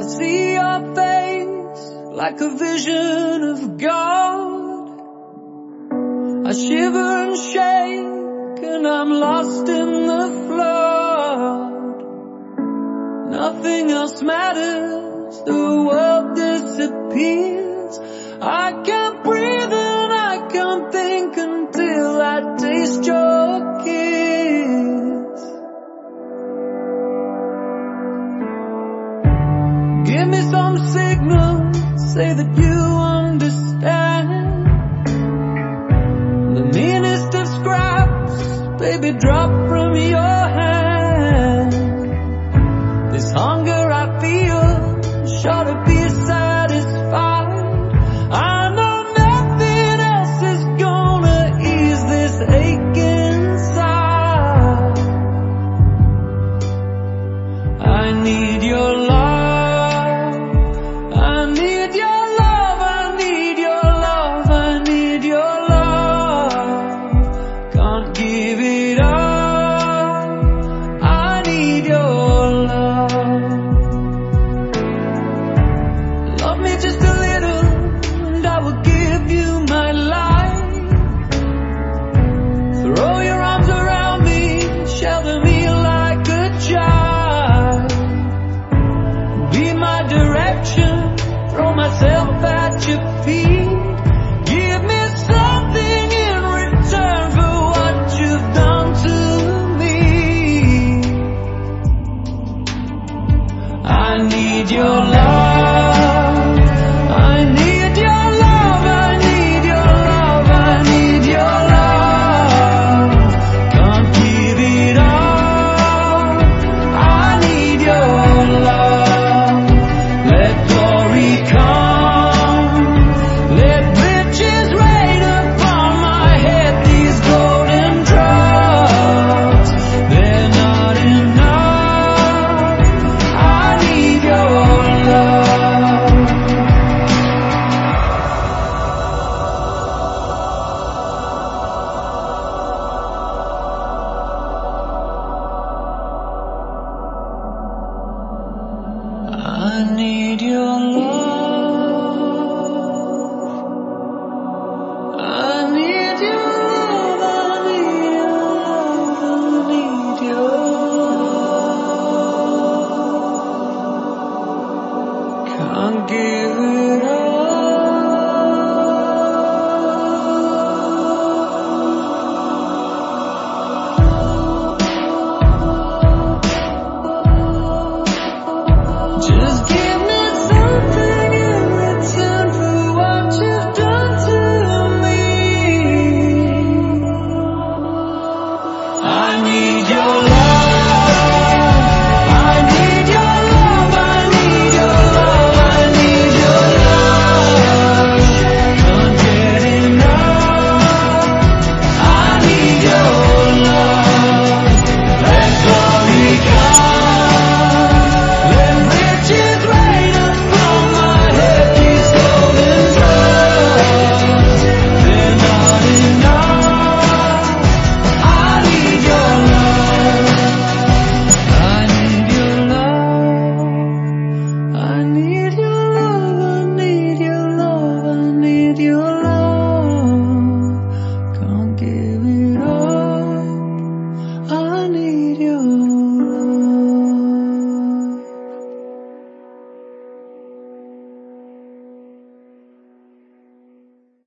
see your face like a vision of God. I shiver and shake and I'm lost in the flood. Nothing else matters, the world disappears. I can't breathe and I can't think until I taste your kiss. Give me some signal, say that you understand. The meanest of scraps, baby, drop from your hand. This hunger I feel, sure to be satisfied. I know nothing else is gonna ease this ache inside. I need your love, I need your love, I need your love, I need your love. Can't give it up, I need your love. Love me just a little and I will give you my life. Throw your arms around me, shelter me like a child. Be my direction, throw myself at your feet. Give me something in return for what you've done to me. I need your love, I need your love, I need your love, I need your love. Can't give it up, I need your love. Let glory come, let riches rain upon my head. These golden drops, they're not enough, I need your love. I need your love, I need your love, I need your love, I need your love. Can't give it up. Just give